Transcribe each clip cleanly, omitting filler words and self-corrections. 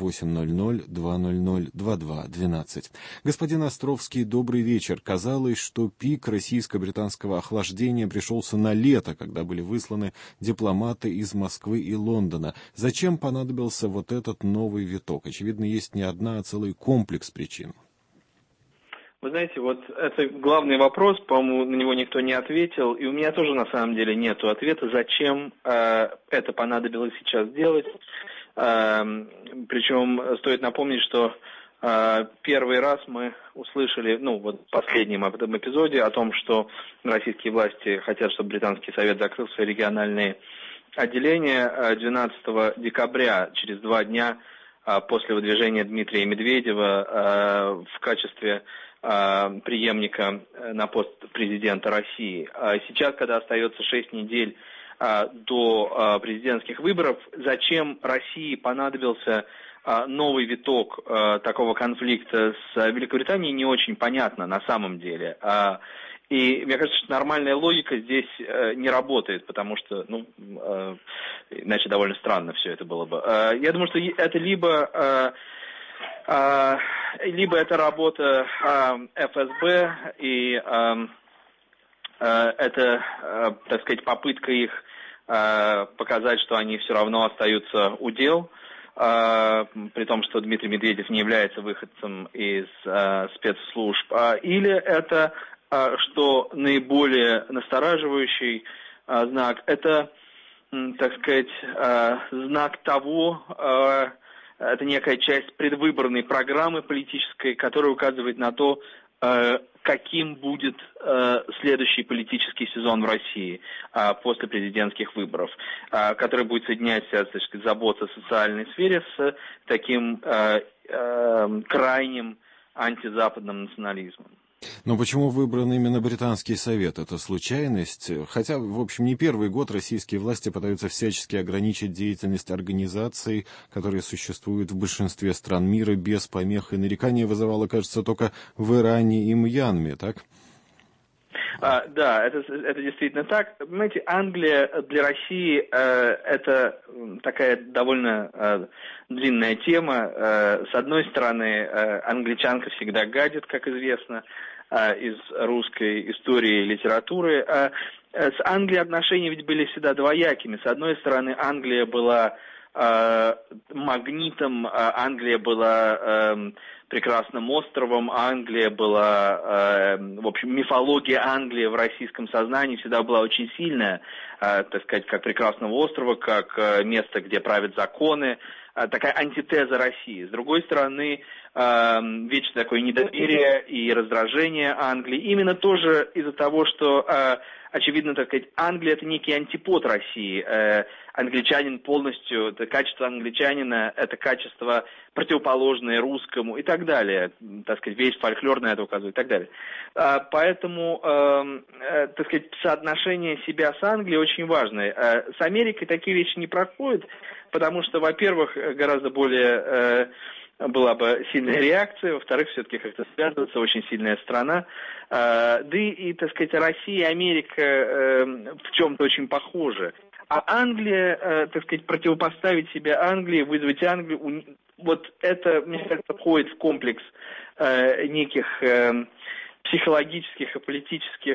800-200-2212. Господин Островский, добрый вечер. Казалось, что пик российско-британского охлаждения пришелся на лето, когда были высланы дипломаты из Москвы и Лондона. Зачем понадобился вот этот новый виток? Очевидно, есть не одна, а целый комплекс причин. Вы знаете, вот это главный вопрос, по-моему, на него никто не ответил, и у меня тоже на самом деле нету ответа, зачем это понадобилось сейчас делать. Причем стоит напомнить, что первый раз мы услышали, в последнем этом эпизоде, о том, что российские власти хотят, чтобы Британский совет закрыл свои региональные отделения 12 декабря, через 2 дня после выдвижения Дмитрия Медведева в качестве преемника на пост президента России. Сейчас, когда остается 6 недель до президентских выборов, зачем России понадобился новый виток такого конфликта с Великобританией, не очень понятно на самом деле. И мне кажется, что нормальная логика здесь не работает, потому что, иначе довольно странно все это было бы. Я думаю, что это либо это работа ФСБ, и это, так сказать, попытка их показать, что они все равно остаются у дел, при том, что Дмитрий Медведев не является выходцем из спецслужб. Или это, что наиболее настораживающий знак, это, так сказать, знак того, это некая часть предвыборной программы политической, которая указывает на то, каким будет следующий политический сезон в России после президентских выборов, который будет соединять в себя, так сказать, заботу о социальной сфере с таким крайним антизападным национализмом. Но почему выбран именно Британский совет? Это случайность? Хотя, в общем, не первый год российские власти пытаются всячески ограничить деятельность организаций, которые существуют в большинстве стран мира без помех, и нарекания вызывало, кажется, только в Иране и Мьянме, так? Да, это действительно так. Понимаете, Англия для России это такая довольно длинная тема. С одной стороны, англичанка всегда гадит, как известно, из русской истории и литературы. С Англией отношения ведь были всегда двоякими. С одной стороны, Англия была магнитом, Англия была прекрасным островом, Англия была, в общем, мифология Англии в российском сознании всегда была очень сильная, так сказать, как прекрасного острова, как место, где правят законы, такая антитеза России. С другой стороны, вечно такое недоверие и раздражение Англии, именно тоже из-за того, что, очевидно, так сказать, Англия — это некий антипод России. Англичанин полностью, это качество англичанина, это качество противоположное русскому и так далее. Так сказать, весь фольклор на это указывает и так далее. Поэтому, так сказать, соотношение себя с Англией очень важное. С Америкой такие вещи не проходят, потому что, во-первых, гораздо более была бы сильная реакция, во-вторых, все-таки как-то связываться, очень сильная страна. Да и, так сказать, Россия и Америка в чем-то очень похожи. А Англия, так сказать, противопоставить себя Англии, вызвать Англию, вот это, мне кажется, входит в комплекс неких психологических и политических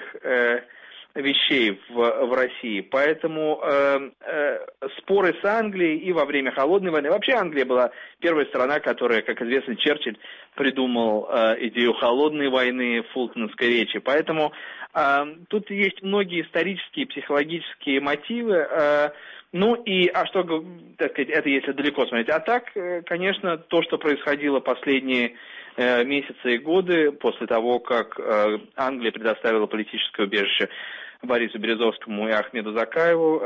вещей в России. Поэтому споры с Англией и во время Холодной войны. Вообще Англия была первая страна, которая, как известно, Черчилль придумал идею Холодной войны в Фултонской речи. Поэтому тут есть многие исторические, психологические мотивы. Что, так сказать, это если далеко смотреть. А так, конечно, то, что происходило последние месяцы и годы после того, как Англия предоставила политическое убежище Борису Березовскому и Ахмеду Закаеву,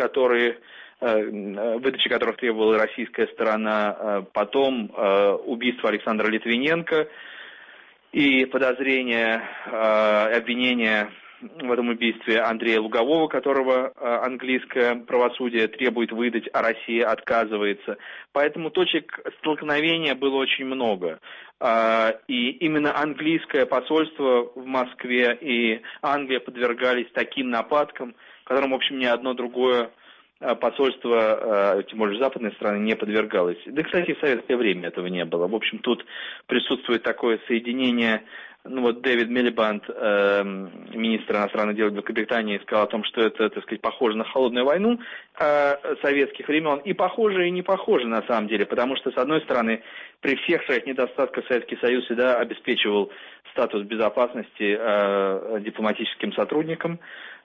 выдачи которых требовала российская сторона, потом убийство Александра Литвиненко и подозрения, обвинения в этом убийстве Андрея Лугового, которого английское правосудие требует выдать, а Россия отказывается. Поэтому точек столкновения было очень много. И именно английское посольство в Москве и Англия подвергались таким нападкам, которым, в общем, ни одно другое посольство, тем более западной страны, не подвергалось. Да, кстати, в советское время этого не было. В общем, тут присутствует такое соединение. Ну вот Дэвид Милибанд, министр иностранных дел Великобритании, сказал о том, что это, так сказать, похоже на холодную войну советских времен. И похоже, и не похоже на самом деле, потому что, с одной стороны, при всех своих недостатках Советский Союз всегда обеспечивал статус безопасности дипломатическим сотрудникам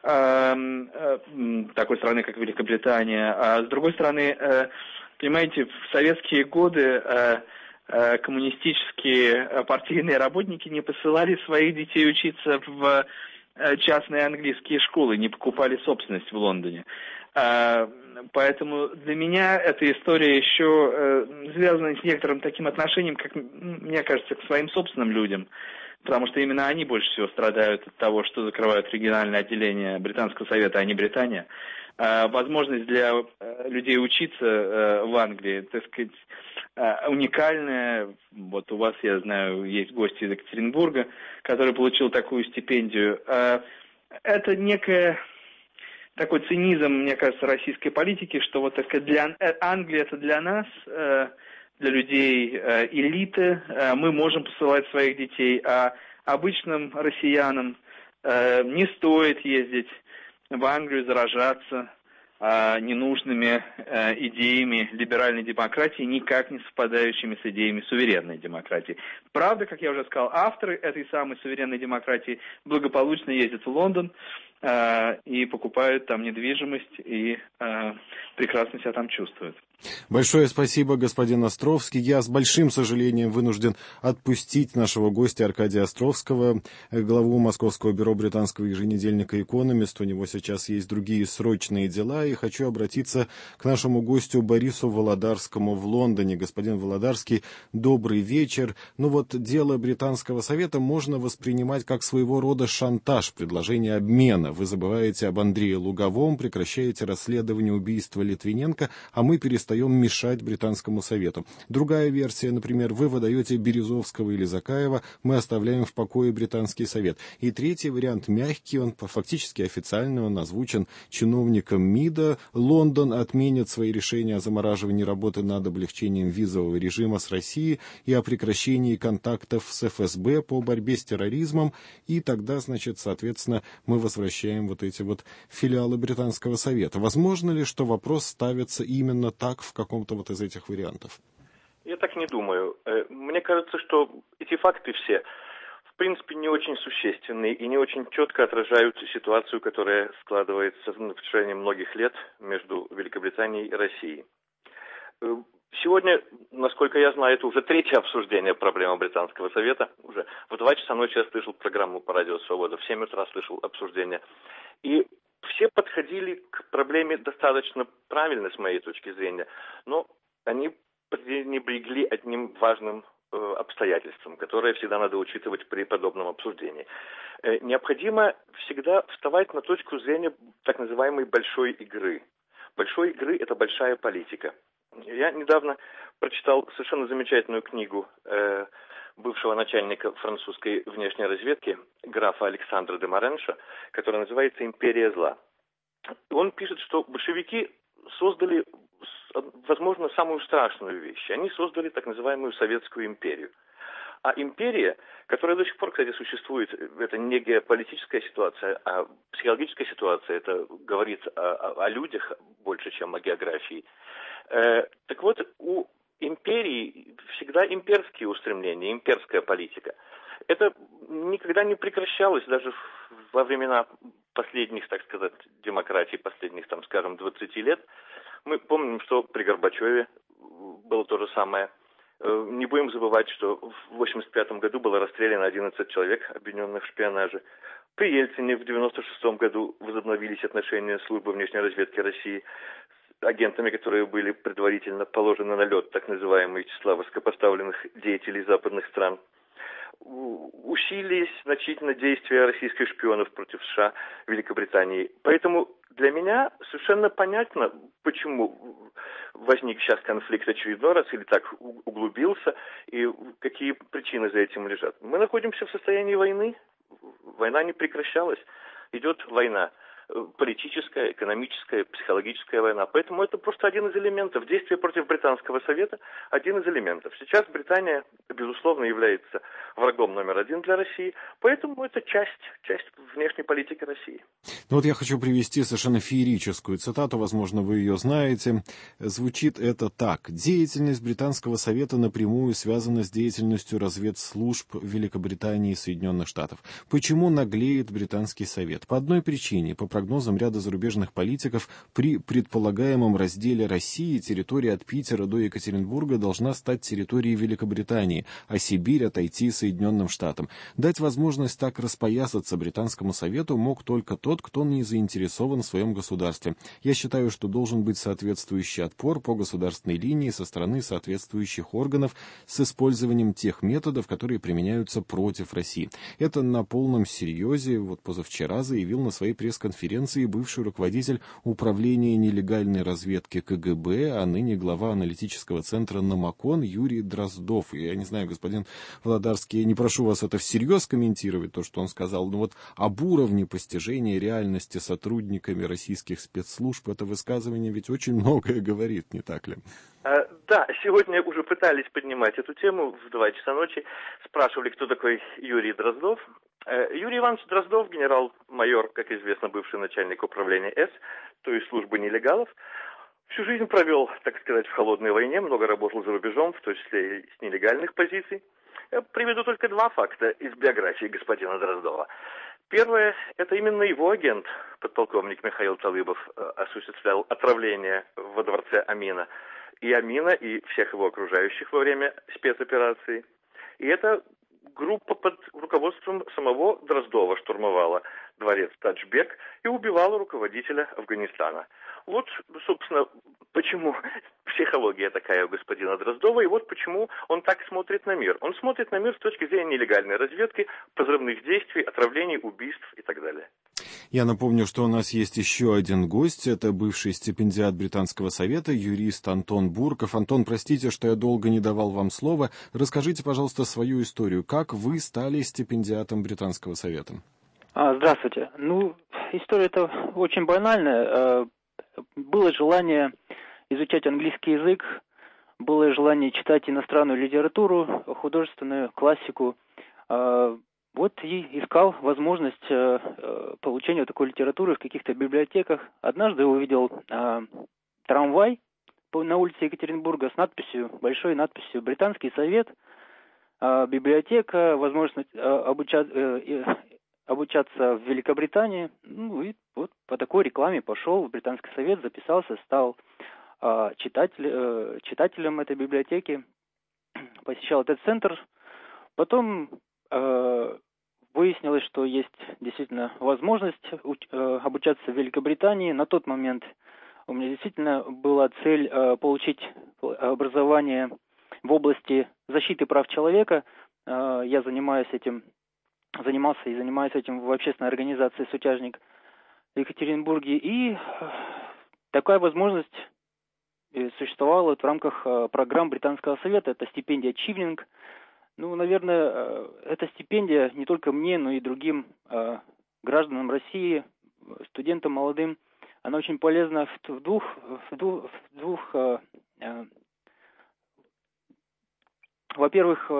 такой страны, как Великобритания. А с другой стороны, понимаете, в советские годы коммунистические партийные работники не посылали своих детей учиться в частные английские школы, не покупали собственность в Лондоне. Поэтому для меня эта история еще связана с некоторым таким отношением, как мне кажется, к своим собственным людям. Потому что именно они больше всего страдают от того, что закрывают региональное отделение Британского совета, а не Британия. Возможность для людей учиться в Англии, так сказать, уникальная. Вот у вас, я знаю, есть гости из Екатеринбурга, который получил такую стипендию. Это некая такой цинизм, мне кажется, российской политики, что вот, так сказать, для Англии это для нас, для людей элиты, мы можем посылать своих детей, а обычным россиянам не стоит ездить в Англию, заражаться ненужными идеями либеральной демократии, никак не совпадающими с идеями суверенной демократии. Правда, как я уже сказал, авторы этой самой суверенной демократии благополучно ездят в Лондон и покупают там недвижимость и прекрасно себя там чувствуют. Большое спасибо, господин Островский. Я с большим сожалением вынужден отпустить нашего гостя Аркадия Островского, главу Московского бюро британского еженедельника «Экономист». У него сейчас есть другие срочные дела, и хочу обратиться к нашему гостю Борису Володарскому в Лондоне. Господин Володарский, добрый вечер. Ну вот дело Британского совета можно воспринимать как своего рода шантаж, предложение обмена. Вы забываете об Андрее Луговом, прекращаете расследование убийства Литвиненко, а мы перестаем мешать Британскому совету. Другая версия, например, вы выдаете Березовского или Закаева, мы оставляем в покое Британский совет. И третий вариант мягкий, он фактически официально, он озвучен чиновником МИДа. Лондон отменит свои решения о замораживании работы над облегчением визового режима с Россией и о прекращении контактов с ФСБ по борьбе с терроризмом. И тогда, значит, соответственно, мы возвращаем вот эти вот филиалы Британского совета. Возможно ли, что вопрос ставится именно так в каком-то вот из этих вариантов? Я так не думаю. Мне кажется, что эти факты все, в принципе, не очень существенны и не очень четко отражают ситуацию, которая складывается в течение многих лет между Великобританией и Россией. Сегодня, насколько я знаю, это уже третье обсуждение проблемы Британского совета. Уже в 2 часа ночи я слышал программу по радио «Свобода», в 7 утра слышал обсуждение. И все подходили к проблеме достаточно правильно, с моей точки зрения, но они пренебрегли одним важным обстоятельством, которое всегда надо учитывать при подобном обсуждении. Необходимо всегда вставать на точку зрения так называемой большой игры. Большой игры – это большая политика. Я недавно прочитал совершенно замечательную книгу бывшего начальника французской внешней разведки, графа Александра де Моренша, которая называется «Империя зла». Он пишет, что большевики создали, возможно, самую страшную вещь. Они создали так называемую Советскую империю. А империя, которая до сих пор, кстати, существует, это не геополитическая ситуация, а психологическая ситуация. Это говорит о людях больше, чем о географии. Так вот, у империи всегда имперские устремления, имперская политика. Это никогда не прекращалось даже во времена последних, так сказать, демократий, последних, там, скажем, 20 лет. Мы помним, что при Горбачеве было то же самое. Не будем забывать, что в 1985 году было расстреляно 11 человек, обвиненных в шпионаже. При Ельцине в 1996 году возобновились отношения службы внешней разведки России с агентами, которые были предварительно положены на лед, так называемые числа высокопоставленных деятелей западных стран. Усилились значительно действия российских шпионов против США, Великобритании. Поэтому для меня совершенно понятно, почему возник сейчас конфликт очередной раз или так углубился, и какие причины за этим лежат. Мы находимся в состоянии войны. Война не прекращалась. Идет война политическая, экономическая, психологическая война. Поэтому это просто один из элементов. Действия против Британского совета – один из элементов. Сейчас Британия, безусловно, является врагом номер один для России, поэтому это часть внешней политики России. Ну вот я хочу привести совершенно феерическую цитату, возможно, вы ее знаете. Звучит это так. «Деятельность Британского совета напрямую связана с деятельностью разведслужб Великобритании и Соединенных Штатов. Почему наглеет Британский совет? По одной причине. По прогнозам ряда зарубежных политиков, при предполагаемом разделе России территория от Питера до Екатеринбурга должна стать территорией Великобритании, а Сибирь отойти Соединенным Штатам. Дать возможность так распоясаться Британскому совету мог только тот, кто не заинтересован в своем государстве. Я считаю, что должен быть соответствующий отпор по государственной линии со стороны соответствующих органов с использованием тех методов, которые применяются против России». Это на полном серьезе вот позавчера заявил на своей пресс-конференции бывший руководитель управления нелегальной разведки КГБ, а ныне глава аналитического центра «Намакон» Юрий Дроздов. И я не знаю, господин Владарский, я не прошу вас это всерьез комментировать, то, что он сказал, но вот об уровне постижения реальности сотрудниками российских спецслужб это высказывание ведь очень многое говорит, не так ли? Да, сегодня уже пытались поднимать эту тему в 2 часа ночи. Спрашивали, кто такой Юрий Дроздов. Юрий Иванович Дроздов, генерал-майор, как известно, бывший начальник управления С, то есть службы нелегалов. Всю жизнь провел, так сказать, в холодной войне, много работал за рубежом, в том числе и с нелегальных позиций. Я приведу только 2 факта из биографии господина Дроздова. Первое, это именно его агент, подполковник Михаил Талыбов, осуществлял отравление во дворце Амина. И Амина, и всех его окружающих во время спецоперации. И эта группа под руководством самого Дроздова штурмовала дворец Таджбек и убивала руководителя Афганистана. Вот, собственно, почему психология такая у господина Дроздова, и вот почему он так смотрит на мир. Он смотрит на мир с точки зрения нелегальной разведки, позывных действий, отравлений, убийств и так далее. Я напомню, что у нас есть еще один гость. Это бывший стипендиат Британского совета, юрист Антон Бурков. Антон, простите, что я долго не давал вам слова. Расскажите, пожалуйста, свою историю. Как вы стали стипендиатом Британского совета? Здравствуйте. История-то очень банальная. Было желание изучать английский язык, было желание читать иностранную литературу, художественную классику. Вот и искал возможность получения такой литературы в каких-то библиотеках. Однажды увидел трамвай на улице Екатеринбурга с надписью, большой надписью «Британский совет», библиотека, возможность обучаться в Великобритании. И вот по такой рекламе пошел в Британский совет, записался, стал читателем этой библиотеки, посещал этот центр. Потом выяснилось, что есть действительно возможность обучаться в Великобритании. На тот момент у меня действительно была цель получить образование в области защиты прав человека. Я занимался и занимаюсь этим в общественной организации «Сутяжник» в Екатеринбурге. И такая возможность существовала в рамках программ Британского совета. Это стипендия «Чивнинг». Наверное, эта стипендия не только мне, но и другим гражданам России, студентам молодым, она очень полезна в двух. Во-первых,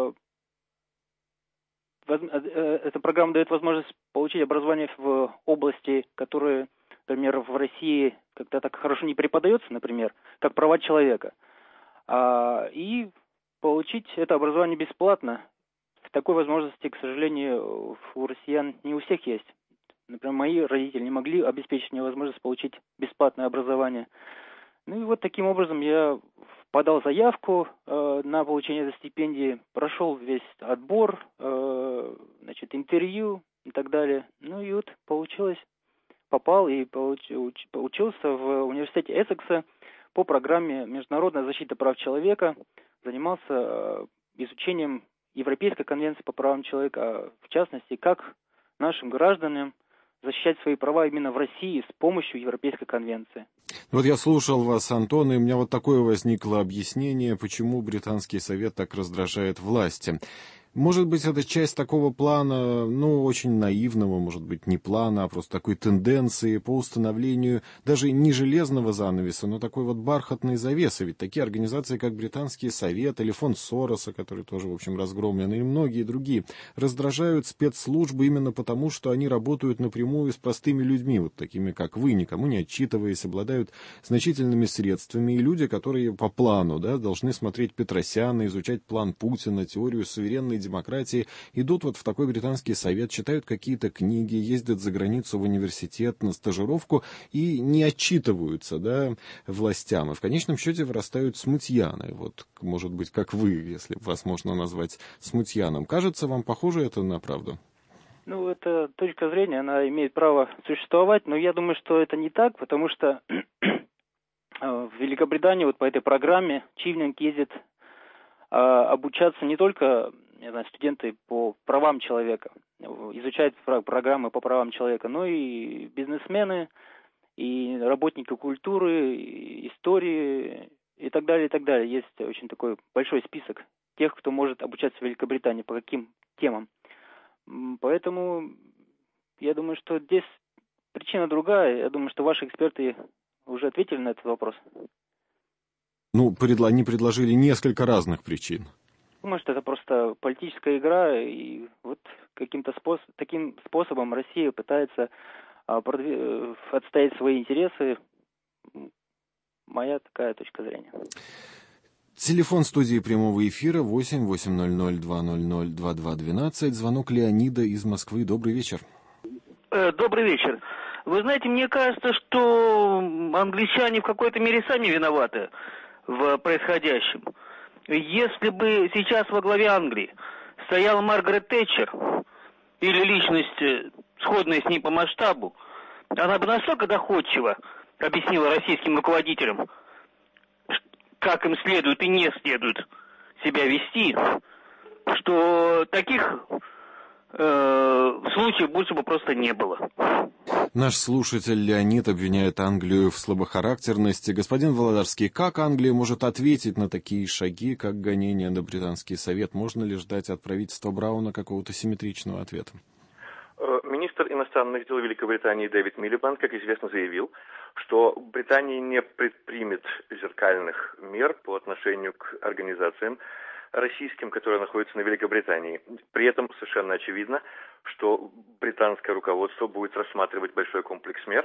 эта программа дает возможность получить образование в области, которая, например, в России как-то так хорошо не преподается, например, как права человека. И получить это образование бесплатно. Такой возможности, к сожалению, у россиян не у всех есть. Например, мои родители не могли обеспечить мне возможность получить бесплатное образование. И вот таким образом я подал заявку на получение этой стипендии, прошел весь отбор, интервью и так далее. И вот получилось, попал и учился в университете Эссекса по программе «Международная защита прав человека», занимался изучением Европейской конвенции по правам человека, в частности, как нашим гражданам защищать свои права именно в России с помощью Европейской конвенции. Вот я слушал вас, Антон, и у меня вот такое возникло объяснение, почему Британский совет так раздражает власти. Может быть, это часть такого плана, ну, очень наивного, может быть, не плана, а просто такой тенденции по установлению даже не железного занавеса, но такой вот бархатной завесы. Ведь такие организации, как Британский совет или фонд Сороса, который тоже, в общем, разгромлен, и многие другие, раздражают спецслужбы именно потому, что они работают напрямую с простыми людьми, вот такими, как вы, никому не отчитываясь, обладают значительными средствами, и люди, которые по плану, да, должны смотреть Петросяна, изучать план Путина, теорию суверенной демократии, идут вот в такой британский совет, читают какие-то книги, ездят за границу в университет на стажировку и не отчитываются, да, властям. И в конечном счете вырастают смутьяны. Вот, может быть, как вы, если вас можно назвать смутьяном. Кажется вам похоже это на правду? Ну, эта точка зрения, она имеет право существовать, но я думаю, что это не так, потому что в Великобритании вот по этой программе Чивнинг ездит обучаться не только, я знаю, студенты по правам человека, изучают программы по правам человека, но и бизнесмены, и работники культуры, и истории, и так далее, и так далее. Есть очень такой большой список тех, кто может обучаться в Великобритании, по каким темам. Поэтому я думаю, что здесь причина другая. Я думаю, что ваши эксперты уже ответили на этот вопрос. Ну, они предложили несколько разных причин. Может, это просто политическая игра, и вот каким-то таким способом Россия пытается отстоять свои интересы. Моя такая точка зрения. Телефон студии прямого эфира 8-800-200-2212. Звонок Леонида из Москвы. Добрый вечер. Добрый вечер. Вы знаете, мне кажется, что англичане в какой-то мере сами виноваты в происходящем. Если бы сейчас во главе Англии стояла Маргарет Тэтчер или личность, сходная с ней по масштабу, она бы настолько доходчиво объяснила российским руководителям, как им следует и не следует себя вести, что таких случаев больше бы просто не было. Наш слушатель Леонид обвиняет Англию в слабохарактерности. Господин Володарский, как Англия может ответить на такие шаги, как гонение на Британский совет? Можно ли ждать от правительства Брауна какого-то симметричного ответа? Министр иностранных дел Великобритании Дэвид Милибанд, как известно, заявил, что Британия не предпримет зеркальных мер по отношению к организациям российским, которые находятся на Великобритании. При этом совершенно очевидно, что британское руководство будет рассматривать большой комплекс мер,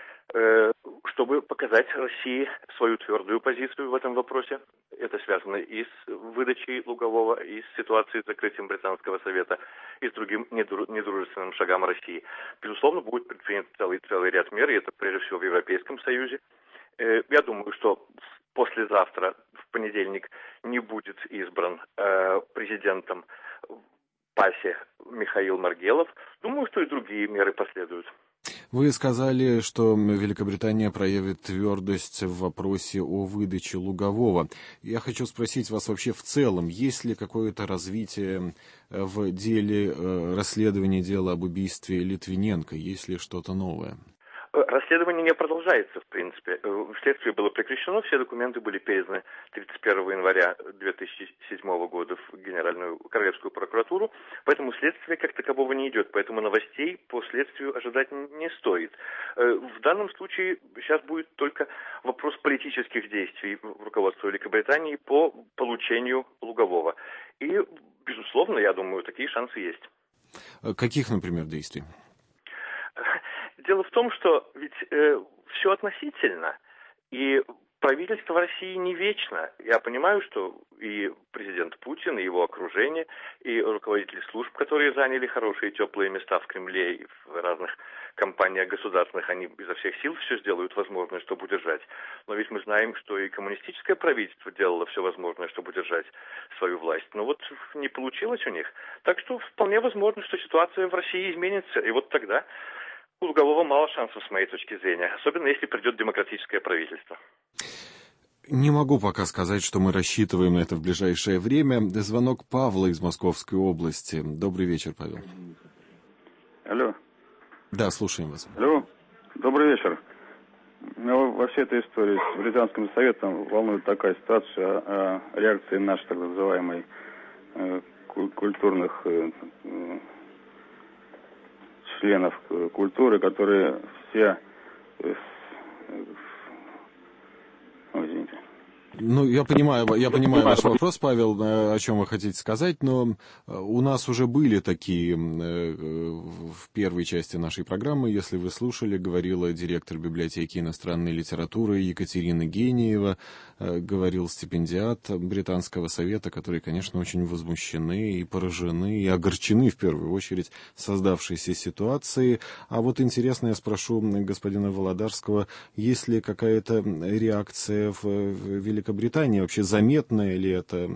чтобы показать России свою твердую позицию в этом вопросе. Это связано и с выдачей Лугового, и с ситуацией с закрытием Британского совета, и с другим недружественным шагам России. Безусловно, будет предпринят целый ряд мер, и это прежде всего в Европейском Союзе. Я думаю, что послезавтра, в понедельник, не будет избран президентом в ПАСе Михаил Маргелов. Думаю, что и другие меры последуют. Вы сказали, что Великобритания проявит твердость в вопросе о выдаче Лугового. Я хочу спросить вас вообще в целом, есть ли какое-то развитие в деле расследования дела об убийстве Литвиненко, есть ли что-то новое? Расследование не продолжается, в принципе. Следствие было прекращено, все документы были переданы 31 января 2007 года в Генеральную Королевскую прокуратуру, поэтому следствие как такового не идет, поэтому новостей по следствию ожидать не стоит. В данном случае сейчас будет только вопрос политических действий руководства Великобритании по получению Лугового. И, безусловно, я думаю, такие шансы есть. Каких, например, действий? Дело в том, что ведь все относительно, и правительство России не вечно. Я понимаю, что и президент Путин, и его окружение, и руководители служб, которые заняли хорошие теплые места в Кремле и в разных компаниях государственных, они изо всех сил все сделают возможное, чтобы удержать. Но ведь мы знаем, что и коммунистическое правительство делало все возможное, чтобы удержать свою власть. Но вот не получилось у них. Так что вполне возможно, что ситуация в России изменится. И вот тогда у Лугового мало шансов, с моей точки зрения, особенно если придет демократическое правительство. Не могу пока сказать, что мы рассчитываем на это в ближайшее время. Звонок Павла из Московской области. Добрый вечер, Павел. Алло. Да, слушаем вас. Алло. Добрый вечер. Меня во всей этой истории с Британским советом волнует такая ситуация о реакции нашей так называемой культурных членов культуры, которые все... Извините. Ну, я понимаю ваш вопрос, Павел, о чем вы хотите сказать, но у нас уже были такие в первой части нашей программы, если вы слушали, говорила директор библиотеки иностранной литературы Екатерина Гениева, говорил стипендиат Британского совета, которые, конечно, очень возмущены и поражены, и огорчены, в первую очередь, создавшейся ситуацией. А вот интересно, я спрошу господина Володарского, есть ли какая-то реакция в Великобритании, вообще заметна ли эта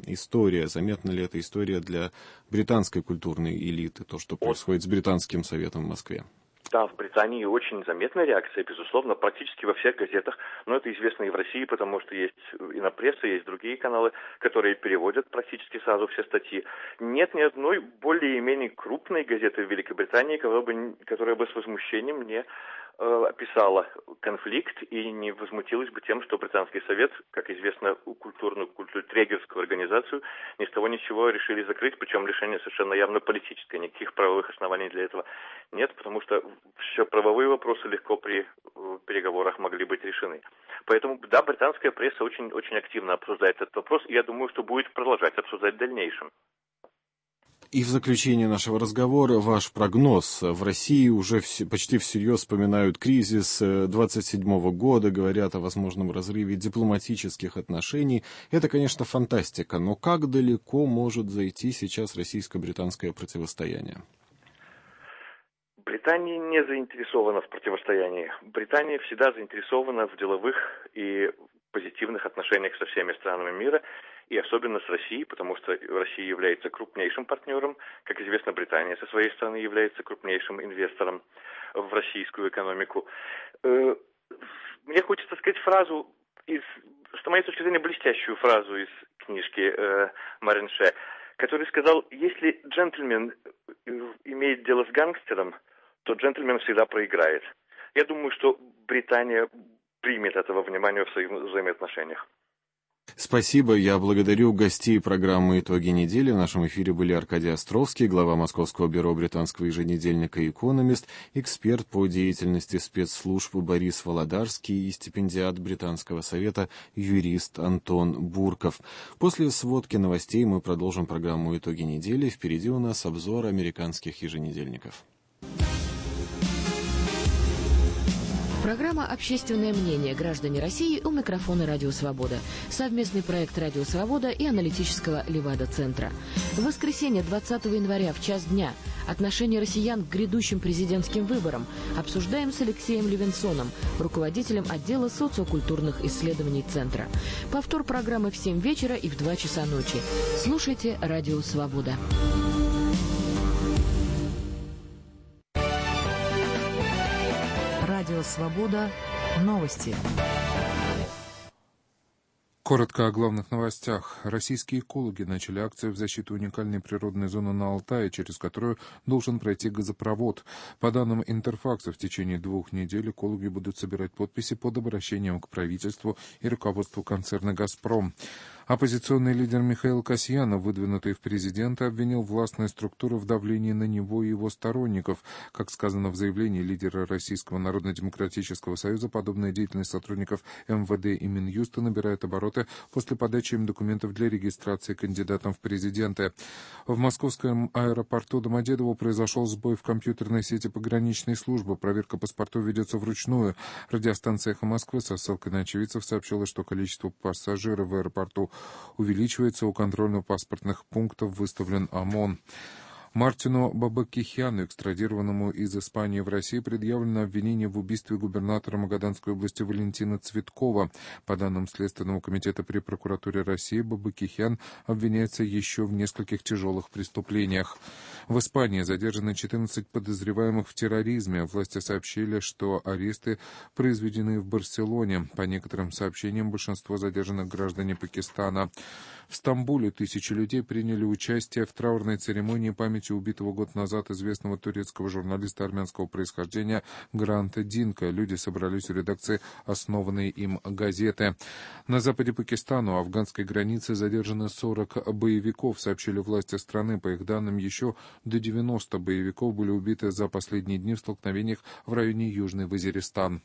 история для британской культурной элиты, то, что происходит с Британским советом в Москве? Да, в Британии очень заметная реакция, безусловно, практически во всех газетах, но это известно и в России, потому что есть инопресса, есть другие каналы, которые переводят практически сразу все статьи. Нет ни одной более-менее крупной газеты в Великобритании, которая бы с возмущением не описала конфликт и не возмутилась бы тем, что Британский совет, как известно, трегерскую организацию, ни с того ни с сего решили закрыть, причем решение совершенно явно политическое, никаких правовых оснований для этого нет, потому что все правовые вопросы легко при переговорах могли быть решены. Поэтому, да, британская пресса очень, очень активно обсуждает этот вопрос, и я думаю, что будет продолжать обсуждать в дальнейшем. И в заключение нашего разговора ваш прогноз. В России уже почти всерьез вспоминают кризис 27 года, говорят о возможном разрыве дипломатических отношений. Это, конечно, фантастика, но как далеко может зайти сейчас российско-британское противостояние? Британия не заинтересована в противостоянии. Британия всегда заинтересована в деловых и позитивных отношениях со всеми странами мира, и особенно с Россией, потому что Россия является крупнейшим партнером. Как известно, Британия со своей стороны является крупнейшим инвестором в российскую экономику. Мне хочется сказать фразу, с моей точки зрения, блестящую фразу из книжки Марин Ше, который сказал: если джентльмен имеет дело с гангстером, то джентльмен всегда проиграет. Я думаю, что Британия примет это во внимание в своих взаимоотношениях. Спасибо. Я благодарю гостей программы «Итоги недели». В нашем эфире были Аркадий Островский, глава Московского бюро британского еженедельника «Экономист», эксперт по деятельности спецслужб Борис Володарский и стипендиат Британского совета юрист Антон Бурков. После сводки новостей мы продолжим программу «Итоги недели». Впереди у нас обзор американских еженедельников. Программа «Общественное мнение. Граждане России» у микрофона «Радио Свобода». Совместный проект «Радио Свобода» и аналитического Левада-центра. В воскресенье, 20 января, в час дня. Отношение россиян к грядущим президентским выборам обсуждаем с Алексеем Левинсоном, руководителем отдела социокультурных исследований Центра. Повтор программы в 7 вечера и в 2 часа ночи. Слушайте «Радио Свобода». Радио «Свобода». Новости. Коротко о главных новостях. Российские экологи начали акцию в защиту уникальной природной зоны на Алтае, через которую должен пройти газопровод. По данным Интерфакса, в течение 2 недель экологи будут собирать подписи под обращением к правительству и руководству концерна «Газпром». Оппозиционный лидер Михаил Касьянов, выдвинутый в президенты, обвинил властные структуры в давлении на него и его сторонников. Как сказано в заявлении лидера Российского народно-демократического союза, подобная деятельность сотрудников МВД и Минюста набирает обороты после подачи им документов для регистрации кандидатом в президенты. В московском аэропорту Домодедово произошел сбой в компьютерной сети пограничной службы. Проверка паспортов ведется вручную. Радиостанция «Эхо Москвы» со ссылкой на очевидцев сообщила, что количество пассажиров в аэропорту увеличивается. У контрольно-паспортных пунктов выставлен ОМОН. Мартину Бабакихяну, экстрадированному из Испании в Россию, предъявлено обвинение в убийстве губернатора Магаданской области Валентина Цветкова. По данным Следственного комитета при прокуратуре России, Бабакихян обвиняется еще в нескольких тяжелых преступлениях. В Испании задержаны 14 подозреваемых в терроризме. Власти сообщили, что аресты произведены в Барселоне. По некоторым сообщениям, большинство задержанных граждане Пакистана. В Стамбуле 1000 людей приняли участие в траурной церемонии памяти памяти убитого год назад известного турецкого журналиста армянского происхождения Гранта Динка. Люди собрались у редакции основанной им газеты. На западе Пакистана у афганской границы задержаны 40 боевиков, сообщили власти страны. По их данным, еще до 90 боевиков были убиты за последние дни в столкновениях в районе Южный Вазиристан.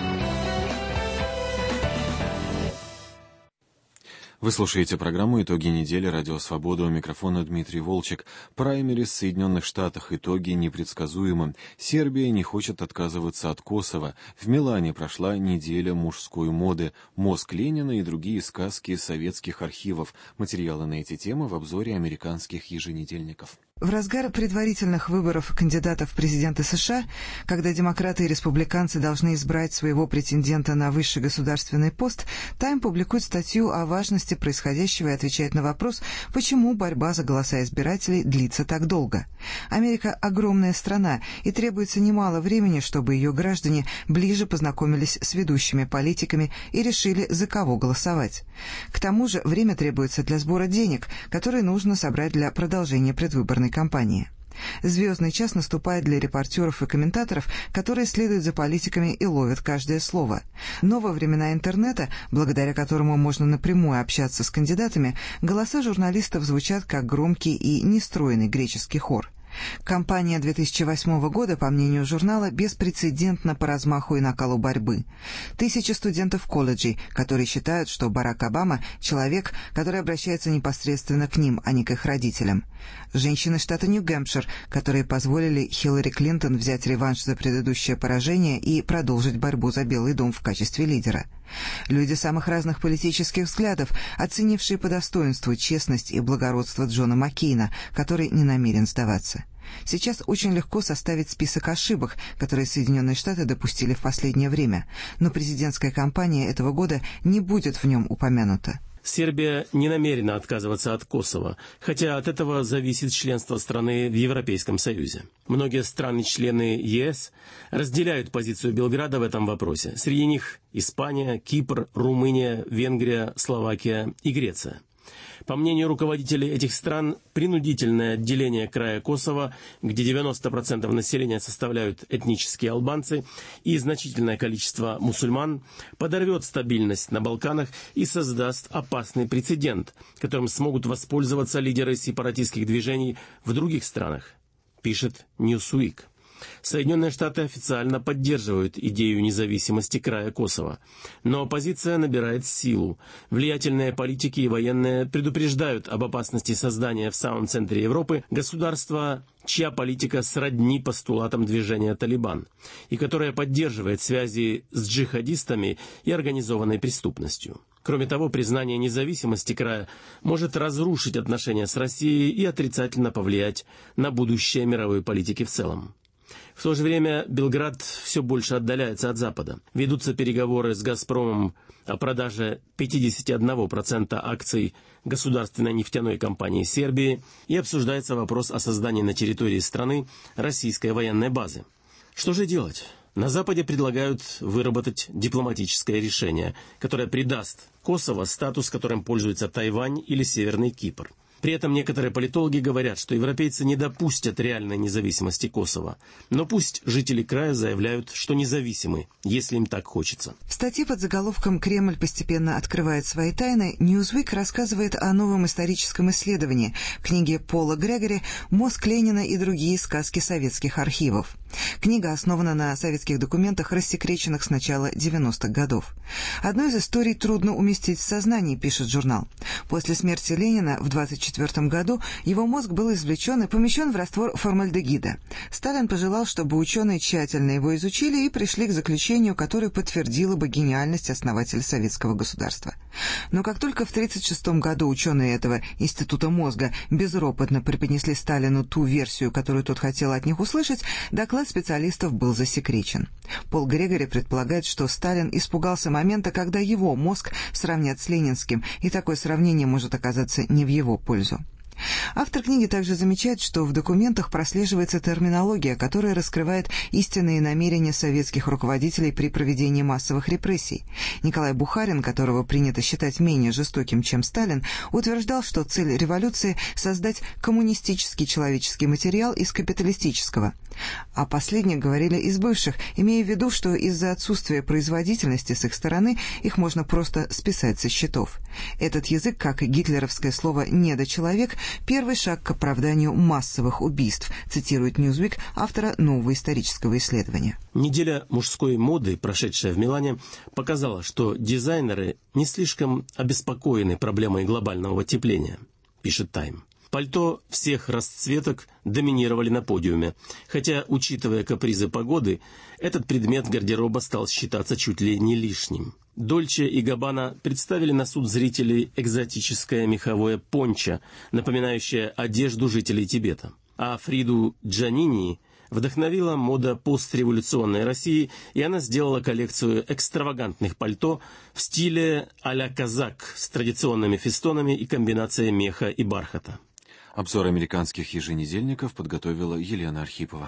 Вы слушаете программу «Итоги недели» Радио Свобода. У микрофона Дмитрий Волчек. Праймерис в Соединенных Штатах. Итоги непредсказуемы. Сербия не хочет отказываться от Косово. В Милане прошла неделя мужской моды. «Мозг Ленина» и другие сказки из советских архивов. Материалы на эти темы в обзоре американских еженедельников. В разгар предварительных выборов кандидатов в президенты США, когда демократы и республиканцы должны избрать своего претендента на высший государственный пост, Time публикует статью о важности происходящего и отвечает на вопрос, почему борьба за голоса избирателей длится так долго. Америка – огромная страна, и требуется немало времени, чтобы ее граждане ближе познакомились с ведущими политиками и решили, за кого голосовать. К тому же время требуется для сбора денег, которые нужно собрать для продолжения предвыборной кампании. Звездный час наступает для репортеров и комментаторов, которые следуют за политиками и ловят каждое слово. Но во времена интернета, благодаря которому можно напрямую общаться с кандидатами, голоса журналистов звучат как громкий и нестройный греческий хор. Кампания 2008 года, по мнению журнала, беспрецедентна по размаху и накалу борьбы. Тысячи студентов колледжей, которые считают, что Барак Обама – человек, который обращается непосредственно к ним, а не к их родителям. Женщины штата Нью-Гэмпшир, которые позволили Хиллари Клинтон взять реванш за предыдущее поражение и продолжить борьбу за Белый дом в качестве лидера. Люди самых разных политических взглядов, оценившие по достоинству честность и благородство Джона Маккейна, который не намерен сдаваться. Сейчас очень легко составить список ошибок, которые Соединенные Штаты допустили в последнее время, но президентская кампания этого года не будет в нем упомянута. Сербия не намерена отказываться от Косово, хотя от этого зависит членство страны в Европейском Союзе. Многие страны-члены ЕС разделяют позицию Белграда в этом вопросе. Среди них Испания, Кипр, Румыния, Венгрия, Словакия и Греция. По мнению руководителей этих стран, принудительное отделение края Косово, где 90% населения составляют этнические албанцы и значительное количество мусульман, подорвет стабильность на Балканах и создаст опасный прецедент, которым смогут воспользоваться лидеры сепаратистских движений в других странах, пишет Newsweek. Соединенные Штаты официально поддерживают идею независимости края Косово, но оппозиция набирает силу. Влиятельные политики и военные предупреждают об опасности создания в самом центре Европы государства, чья политика сродни постулатам движения «Талибан», и которая поддерживает связи с джихадистами и организованной преступностью. Кроме того, признание независимости края может разрушить отношения с Россией и отрицательно повлиять на будущее мировой политики в целом. В то же время Белград все больше отдаляется от Запада. Ведутся переговоры с «Газпромом» о продаже 51% акций государственной нефтяной компании Сербии и обсуждается вопрос о создании на территории страны российской военной базы. Что же делать? На Западе предлагают выработать дипломатическое решение, которое придаст Косово статус, которым пользуется Тайвань или Северный Кипр. При этом некоторые политологи говорят, что европейцы не допустят реальной независимости Косово. Но пусть жители края заявляют, что независимы, если им так хочется. В статье под заголовком «Кремль постепенно открывает свои тайны» Newsweek рассказывает о новом историческом исследовании в книге Пола Грегори «Мозг Ленина и другие сказки советских архивов». Книга основана на советских документах, рассекреченных с начала 90-х годов. Одну из историй трудно уместить в сознании, пишет журнал. После смерти Ленина в 1924 году его мозг был извлечен и помещен в раствор формальдегида. Сталин пожелал, чтобы ученые тщательно его изучили и пришли к заключению, которое подтвердило бы гениальность основателя советского государства. Но как только в 1936 году ученые этого института мозга безропотно преподнесли Сталину ту версию, которую тот хотел от них услышать, доклад специалистов был засекречен. Пол Грегори предполагает, что Сталин испугался момента, когда его мозг сравнят с ленинским, и такое сравнение может оказаться не в его пользу. Автор книги также замечает, что в документах прослеживается терминология, которая раскрывает истинные намерения советских руководителей при проведении массовых репрессий. Николай Бухарин, которого принято считать менее жестоким, чем Сталин, утверждал, что цель революции – создать коммунистический человеческий материал из капиталистического. О последних говорили из бывших, имея в виду, что из-за отсутствия производительности с их стороны их можно просто списать со счетов. Этот язык, как и гитлеровское слово «недочеловек», первый шаг к оправданию массовых убийств, цитирует Newsweek автора нового исторического исследования. Неделя мужской моды, прошедшая в Милане, показала, что дизайнеры не слишком обеспокоены проблемой глобального потепления, пишет Time. Пальто всех расцветок доминировали на подиуме, хотя, учитывая капризы погоды, этот предмет гардероба стал считаться чуть ли не лишним. Дольче и Габбана представили на суд зрителей экзотическое меховое пончо, напоминающее одежду жителей Тибета. А Фриду Джанини вдохновила мода постреволюционной России, и она сделала коллекцию экстравагантных пальто в стиле а-ля казак с традиционными фестонами и комбинацией меха и бархата. Обзор американских еженедельников подготовила Елена Архипова.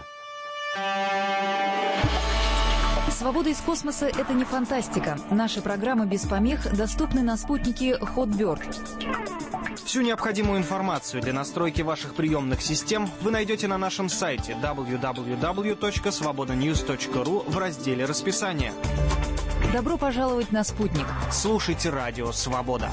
«Свобода из космоса» — это не фантастика. Наши программы без помех доступны на спутнике Hotbird. Всю необходимую информацию для настройки ваших приемных систем вы найдете на нашем сайте www.svobodanews.ru в разделе «Расписание». Добро пожаловать на спутник. Слушайте радио «Свобода».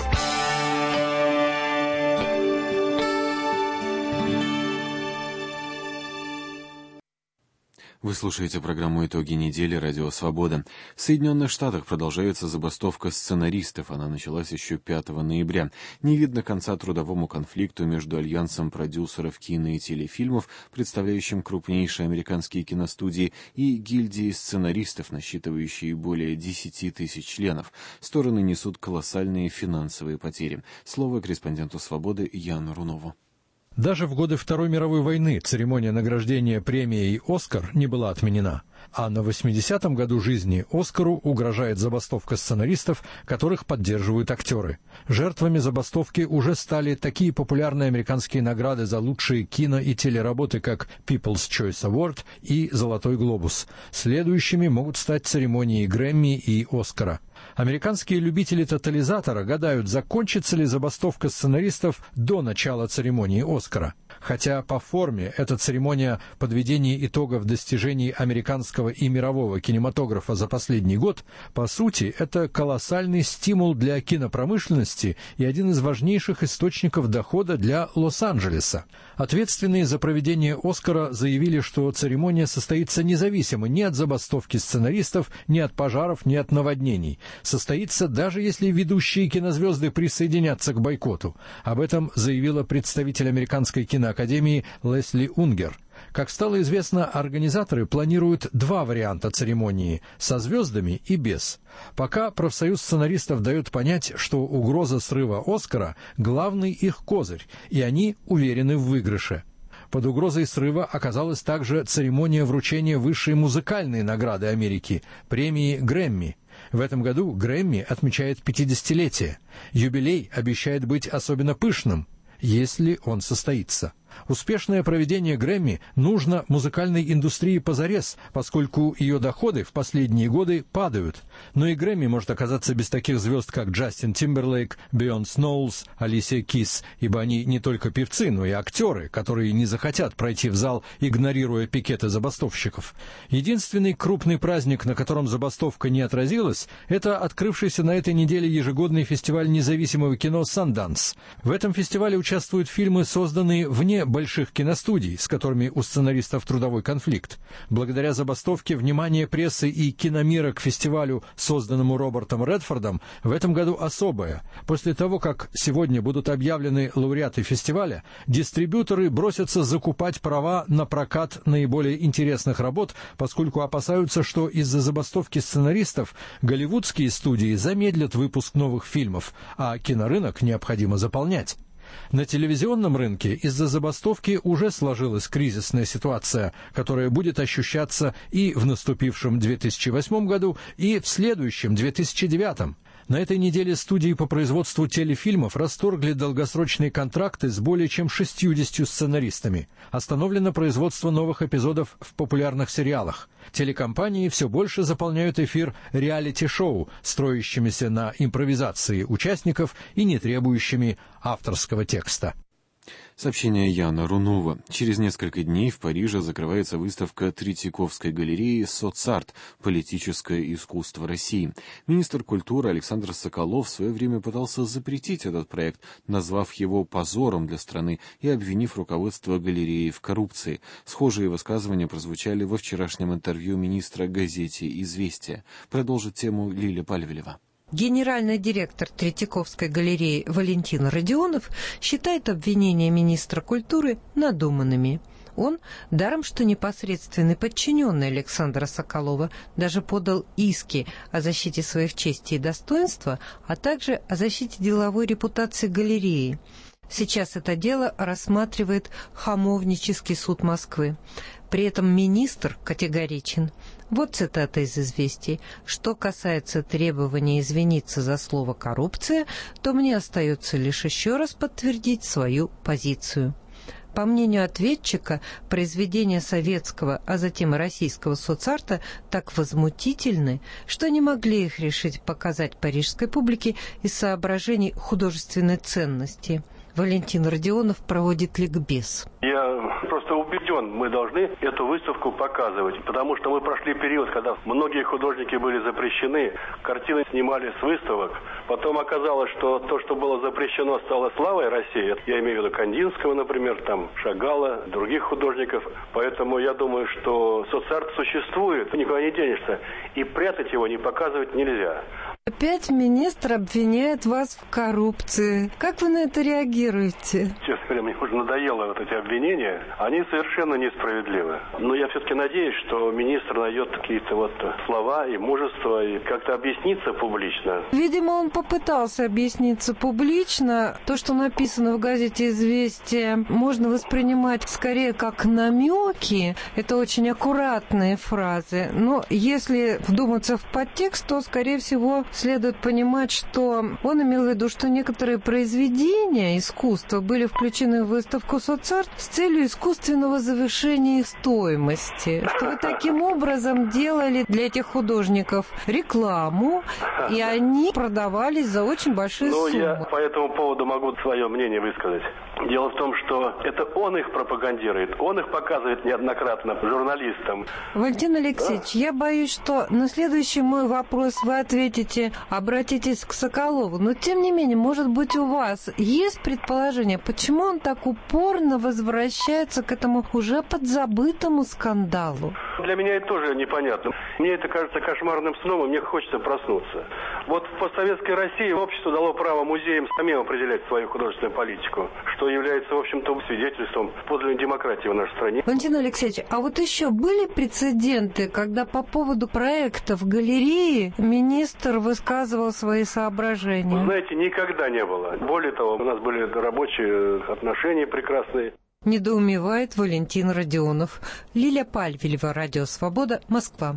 Вы слушаете программу «Итоги недели» «Радио Свобода». В Соединенных Штатах продолжается забастовка сценаристов. Она началась еще 5 ноября. Не видно конца трудовому конфликту между Альянсом продюсеров кино и телефильмов, представляющим крупнейшие американские киностудии, и гильдией сценаристов, насчитывающей более 10 тысяч членов. Стороны несут колоссальные финансовые потери. Слово корреспонденту «Свободы» Яну Рунову. Даже в годы Второй мировой войны церемония награждения премией «Оскар» не была отменена. А на 80-м году жизни «Оскару» угрожает забастовка сценаристов, которых поддерживают актеры. Жертвами забастовки уже стали такие популярные американские награды за лучшие кино- и телеработы, как People's Choice Award и «Золотой глобус». Следующими могут стать церемонии Грэмми и «Оскара». Американские любители тотализатора гадают, закончится ли забастовка сценаристов до начала церемонии «Оскара». Хотя по форме эта церемония подведения итогов достижений американского и мирового кинематографа за последний год, по сути, это колоссальный стимул для кинопромышленности и один из важнейших источников дохода для Лос-Анджелеса. Ответственные за проведение «Оскара» заявили, что церемония состоится независимо ни от забастовки сценаристов, ни от пожаров, ни от наводнений. Состоится даже если ведущие кинозвезды присоединятся к бойкоту. Об этом заявила представитель Американской киноакадемии Лесли Унгер. Как стало известно, организаторы планируют два варианта церемонии – со звездами и без. Пока профсоюз сценаристов дает понять, что угроза срыва «Оскара» – главный их козырь, и они уверены в выигрыше. Под угрозой срыва оказалась также церемония вручения высшей музыкальной награды Америки – премии Грэмми. В этом году Грэмми отмечает 50-летие. Юбилей обещает быть особенно пышным, если он состоится. Успешное проведение Грэмми нужно музыкальной индустрии позарез, поскольку ее доходы в последние годы падают. Но и Грэмми может оказаться без таких звезд, как Джастин Тимберлейк, Бейонсе Ноулс, Алисия Кис, ибо они не только певцы, но и актеры, которые не захотят пройти в зал, игнорируя пикеты забастовщиков. Единственный крупный праздник, на котором забастовка не отразилась, это открывшийся на этой неделе ежегодный фестиваль независимого кино «Санданс». В этом фестивале участвуют фильмы, созданные вне больших киностудий, с которыми у сценаристов трудовой конфликт. Благодаря забастовке внимание прессы и киномира к фестивалю, созданному Робертом Редфордом, в этом году особое. После того, как сегодня будут объявлены лауреаты фестиваля, дистрибьюторы бросятся закупать права на прокат наиболее интересных работ, поскольку опасаются, что из-за забастовки сценаристов голливудские студии замедлят выпуск новых фильмов, а кинорынок необходимо заполнять. На телевизионном рынке из-за забастовки уже сложилась кризисная ситуация, которая будет ощущаться и в наступившем 2008 году, и в следующем 2009. На этой неделе студии по производству телефильмов расторгли долгосрочные контракты с более чем 60 сценаристами. Остановлено производство новых эпизодов в популярных сериалах. Телекомпании все больше заполняют эфир реалити-шоу, строящимися на импровизации участников и не требующими авторского текста. Сообщение Яна Рунова. Через несколько дней в Париже закрывается выставка Третьяковской галереи «Соцарт. Политическое искусство России». Министр культуры Александр Соколов в свое время пытался запретить этот проект, назвав его позором для страны и обвинив руководство галереи в коррупции. Схожие высказывания прозвучали во вчерашнем интервью министра газете «Известия». Продолжит тему Лиля Пальвелева. Генеральный директор Третьяковской галереи Валентин Родионов считает обвинения министра культуры надуманными. Он, даром что непосредственный подчиненный Александра Соколова, даже подал иски о защите своих чести и достоинства, а также о защите деловой репутации галереи. Сейчас это дело рассматривает Хамовнический суд Москвы. При этом министр категоричен. Вот цитата из «Известий». «Что касается требования извиниться за слово «коррупция», то мне остается лишь еще раз подтвердить свою позицию». По мнению ответчика, произведения советского, а затем и российского соцарта так возмутительны, что не могли их решить показать парижской публике из соображений художественной ценности. Валентин Родионов проводит ликбез. Я просто убежден, мы должны эту выставку показывать, потому что мы прошли период, когда многие художники были запрещены, картины снимали с выставок. Потом оказалось, что то, что было запрещено, стало славой России. Я имею в виду Кандинского, например, там Шагала, других художников. Поэтому я думаю, что соцарт существует, никуда не денешься, и прятать его, не показывать нельзя. Опять министр обвиняет вас в коррупции. Как вы на это реагируете? Честно говоря, мне уже надоело вот эти обвинения. Они совершенно несправедливы. Но я все-таки надеюсь, что министр найдет какие-то вот слова и мужество, и как-то объясниться публично. Видимо, он попытался объясниться публично. То, что написано в газете «Известия», можно воспринимать скорее как намеки. Это очень аккуратные фразы. Но если вдуматься в подтекст, то, скорее всего, следует понимать, что он имел в виду, что некоторые произведения искусства были включены в выставку «Соцарт» с целью искусственного завышения их стоимости. Что вы таким образом делали для этих художников рекламу, и они продавались за очень большие суммы. Я по этому поводу могу свое мнение высказать. Дело в том, что это он их пропагандирует, он их показывает неоднократно журналистам. Валентин Алексеевич, я боюсь, что на следующий мой вопрос вы ответите, обратитесь к Соколову. Но, тем не менее, может быть, у вас есть предположение, почему он так упорно возвращается к этому уже подзабытому скандалу? Для меня это тоже непонятно. Мне это кажется кошмарным сном, и мне хочется проснуться. Вот в постсоветской России общество дало право музеям самим определять свою художественную политику, что является, в общем-то, свидетельством подлинной демократии в нашей стране. Валентин Алексеевич, а вот еще были прецеденты, когда по поводу проектов галереи министр высказывал свои соображения? Вы знаете, никогда не было. Более того, у нас были рабочие отношения прекрасные. Недоумевает Валентин Родионов. Лиля Пальвелева, Радио Свобода, Москва.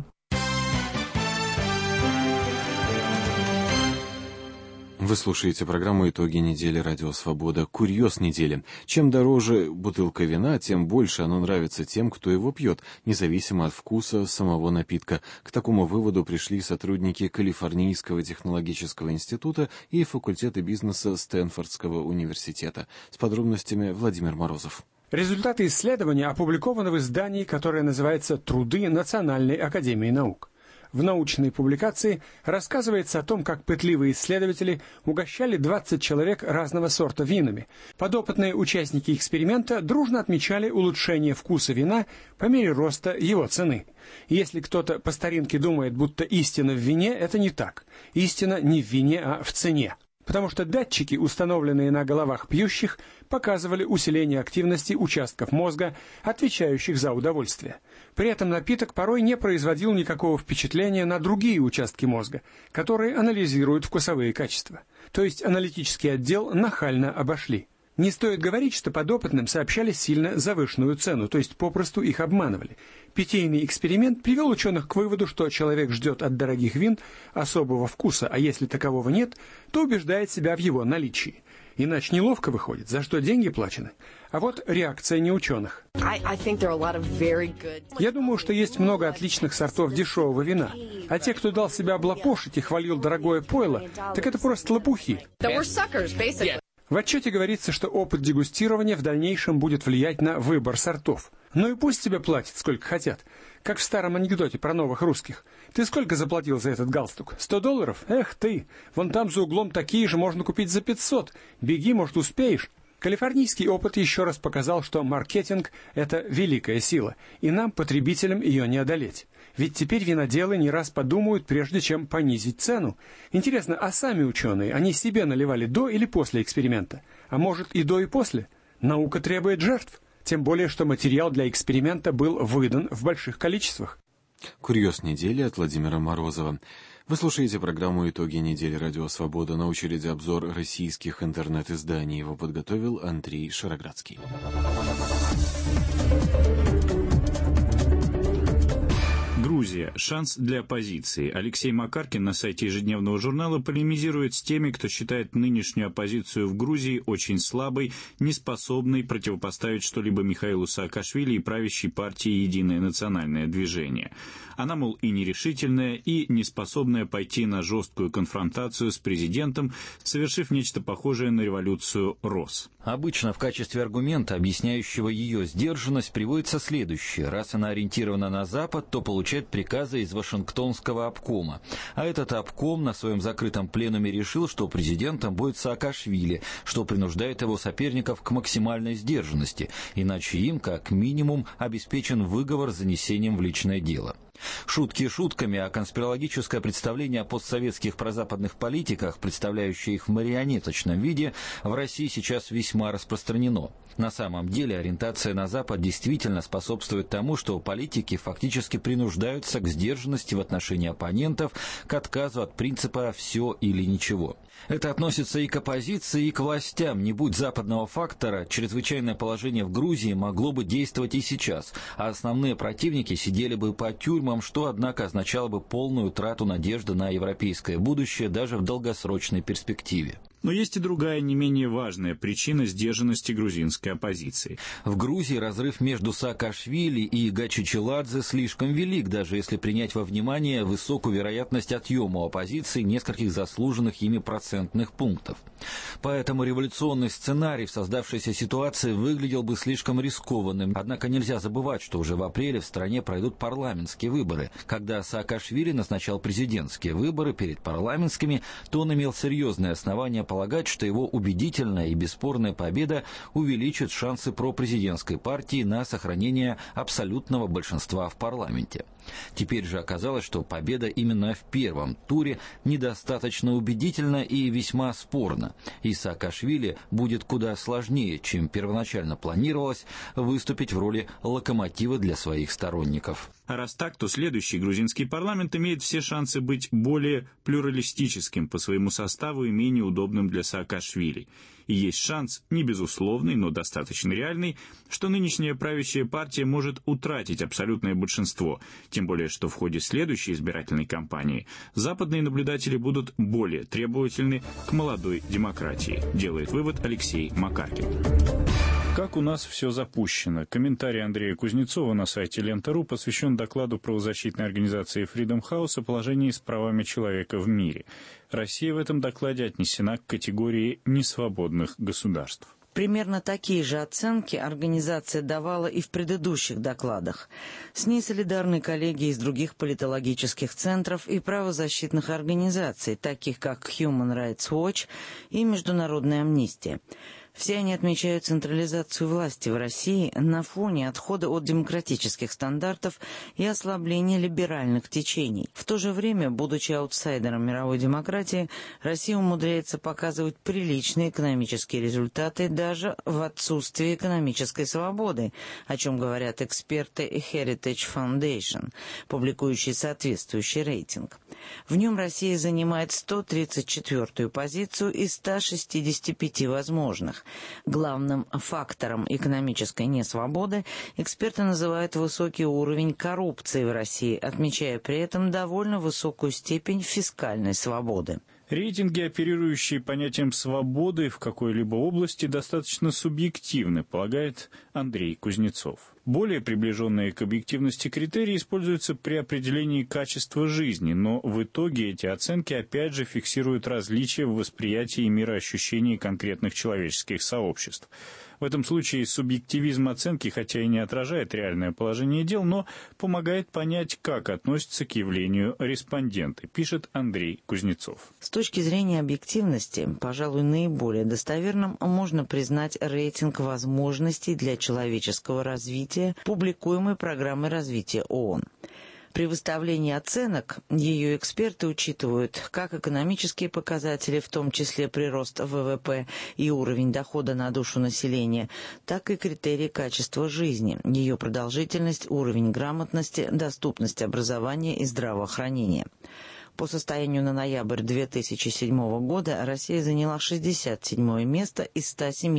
Вы слушаете программу «Итоги недели. Радио Свобода». Курьез недели. Чем дороже бутылка вина, тем больше оно нравится тем, кто его пьет, независимо от вкуса самого напитка. К такому выводу пришли сотрудники Калифорнийского технологического института и факультета бизнеса Стэнфордского университета. С подробностями Владимир Морозов. Результаты исследования опубликованы в издании, которое называется «Труды Национальной академии наук». В научной публикации рассказывается о том, как пытливые исследователи угощали 20 человек разного сорта винами. Подопытные участники эксперимента дружно отмечали улучшение вкуса вина по мере роста его цены. Если кто-то по старинке думает, будто истина в вине, это не так. Истина не в вине, а в цене. Потому что датчики, установленные на головах пьющих, показывали усиление активности участков мозга, отвечающих за удовольствие. При этом напиток порой не производил никакого впечатления на другие участки мозга, которые анализируют вкусовые качества. То есть аналитический отдел нахально обошли. Не стоит говорить, что подопытным сообщали сильно завышенную цену, то есть попросту их обманывали. Питейный эксперимент привел ученых к выводу, что человек ждет от дорогих вин особого вкуса, а если такового нет, то убеждает себя в его наличии. Иначе неловко выходит, за что деньги плачены. А вот реакция неученых. Я думаю, что есть много отличных сортов дешевого вина. А те, кто дал себя облапошить и хвалил дорогое пойло, так это просто лопухи. В отчете говорится, что опыт дегустирования в дальнейшем будет влиять на выбор сортов. Ну и пусть тебе платят, сколько хотят. Как в старом анекдоте про новых русских. Ты сколько заплатил за этот галстук? $100? Эх ты! Вон там за углом такие же можно купить за 500. Беги, может, успеешь. Калифорнийский опыт еще раз показал, что маркетинг – это великая сила, и нам, потребителям, ее не одолеть. Ведь теперь виноделы не раз подумают, прежде чем понизить цену. Интересно, а сами ученые, они себе наливали до или после эксперимента? А может, и до, и после? Наука требует жертв. Тем более, что материал для эксперимента был выдан в больших количествах. Курьез недели от Владимира Морозова. Вы слушаете программу «Итоги недели. Радио Свобода». На очереди обзор российских интернет-изданий. Его подготовил Андрей Шароградский. Грузия. Шанс для оппозиции. Алексей Макаркин на сайте ежедневного журнала полемизирует с теми, кто считает нынешнюю оппозицию в Грузии очень слабой, неспособной противопоставить что-либо Михаилу Саакашвили и правящей партии «Единое национальное движение». Она, мол, и нерешительная, и неспособная пойти на жесткую конфронтацию с президентом, совершив нечто похожее на революцию РОС. Обычно в качестве аргумента, объясняющего ее сдержанность, приводится следующее. Раз она ориентирована на Запад, то получает приказы из Вашингтонского обкома. А этот обком на своем закрытом пленуме решил, что президентом будет Саакашвили, что принуждает его соперников к максимальной сдержанности, иначе им, как минимум, обеспечен выговор с занесением в личное дело. Шутки шутками, а конспирологическое представление о постсоветских прозападных политиках, представляющее их в марионеточном виде, в России сейчас весьма распространено. На самом деле ориентация на Запад действительно способствует тому, что политики фактически принуждаются к сдержанности в отношении оппонентов, к отказу от принципа «все или ничего». Это относится и к оппозиции, и к властям. Не будь западного фактора, чрезвычайное положение в Грузии могло бы действовать и сейчас, а основные противники сидели бы по тюрьмам, что, однако, означало бы полную утрату надежды на европейское будущее даже в долгосрочной перспективе. Но есть и другая, не менее важная причина сдержанности грузинской оппозиции. В Грузии разрыв между Саакашвили и Гачичеладзе слишком велик, даже если принять во внимание высокую вероятность отъема у оппозиции нескольких заслуженных ими процентных пунктов. Поэтому революционный сценарий в создавшейся ситуации выглядел бы слишком рискованным. Однако нельзя забывать, что уже в апреле в стране пройдут парламентские выборы. Когда Саакашвили назначал президентские выборы перед парламентскими, то он имел серьезные основания полагать, что его убедительная и бесспорная победа увеличит шансы пропрезидентской партии на сохранение абсолютного большинства в парламенте. Теперь же оказалось, что победа именно в первом туре недостаточно убедительна и весьма спорна, и Саакашвили будет куда сложнее, чем первоначально планировалось, выступить в роли локомотива для своих сторонников. А раз так, то следующий грузинский парламент имеет все шансы быть более плюралистическим по своему составу и менее удобным для Саакашвили. И есть шанс, не безусловный, но достаточно реальный, что нынешняя правящая партия может утратить абсолютное большинство, тем более что в ходе следующей избирательной кампании западные наблюдатели будут более требовательны к молодой демократии, делает вывод Алексей Макаркин. Как у нас все запущено. Комментарий Андрея Кузнецова на сайте Лента.ру посвящен докладу правозащитной организации Freedom House о положении с правами человека в мире. Россия в этом докладе отнесена к категории несвободных государств. Примерно такие же оценки организация давала и в предыдущих докладах. С ней солидарны коллеги из других политологических центров и правозащитных организаций, таких как Human Rights Watch и Международная амнистия. Все они отмечают централизацию власти в России на фоне отхода от демократических стандартов и ослабления либеральных течений. В то же время, будучи аутсайдером мировой демократии, Россия умудряется показывать приличные экономические результаты даже в отсутствии экономической свободы, о чем говорят эксперты Heritage Foundation, публикующие соответствующий рейтинг. В нем Россия занимает 134-ю позицию из 165 возможных. Главным фактором экономической несвободы эксперты называют высокий уровень коррупции в России, отмечая при этом довольно высокую степень фискальной свободы. Рейтинги, оперирующие понятием свободы в какой-либо области, достаточно субъективны, полагает Андрей Кузнецов. Более приближенные к объективности критерии используются при определении качества жизни, но в итоге эти оценки опять же фиксируют различия в восприятии и мироощущении конкретных человеческих сообществ. В этом случае субъективизм оценки, хотя и не отражает реальное положение дел, но помогает понять, как относятся к явлению респонденты, пишет Андрей Кузнецов. С точки зрения объективности, пожалуй, наиболее достоверным можно признать рейтинг возможностей для человеческого развития, публикуемой программой развития ООН. При выставлении оценок ее эксперты учитывают как экономические показатели, в том числе прирост ВВП и уровень дохода на душу населения, так и критерии качества жизни, ее продолжительность, уровень грамотности, доступность образования и здравоохранения. По состоянию на ноябрь 2007 года Россия заняла 67-е место из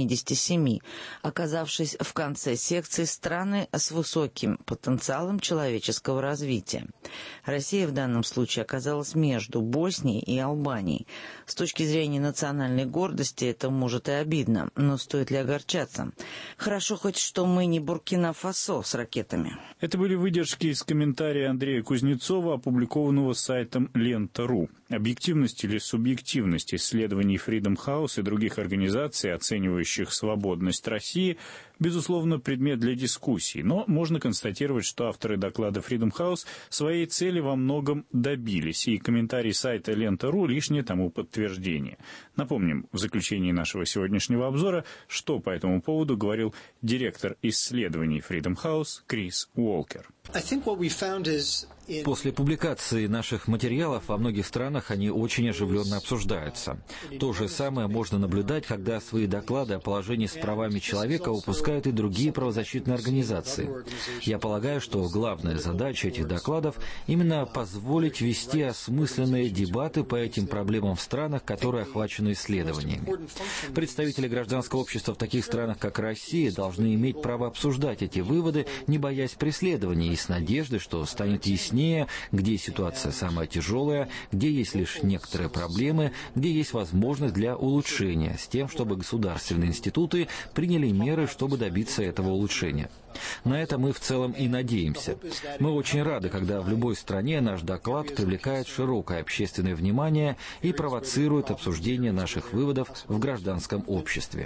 177, оказавшись в конце секции страны с высоким потенциалом человеческого развития. Россия в данном случае оказалась между Боснией и Албанией. С точки зрения национальной гордости это может и обидно, но стоит ли огорчаться? Хорошо хоть, что мы не Буркина-Фасо с ракетами. Это были выдержки из комментария Андрея Кузнецова, опубликованного сайтом Лента.ру. Объективность или субъективность исследований Freedom House и других организаций, оценивающих свободность России, безусловно, предмет для дискуссий, но можно констатировать, что авторы доклада Freedom House своей цели во многом добились, и комментарий сайта Лента.ру лишнее тому подтверждение. Напомним, в заключении нашего сегодняшнего обзора, что по этому поводу говорил директор исследований Freedom House Крис Уолкер. После публикации наших материалов во многих странах они очень оживленно обсуждаются. То же самое можно наблюдать, когда свои доклады о положении с правами человека выпускают и другие правозащитные организации. Я полагаю, что главная задача этих докладов именно позволить вести осмысленные дебаты по этим проблемам в странах, которые охвачены исследованиями. Представители гражданского общества в таких странах, как Россия, должны иметь право обсуждать эти выводы, не боясь преследований, и с надеждой, что станет яснее, где ситуация самая тяжелая, где есть лишь некоторые проблемы, где есть возможность для улучшения, с тем, чтобы государственные институты приняли меры, чтобы добиться этого улучшения. На это мы в целом и надеемся. Мы очень рады, когда в любой стране наш доклад привлекает широкое общественное внимание и провоцирует обсуждение наших выводов в гражданском обществе.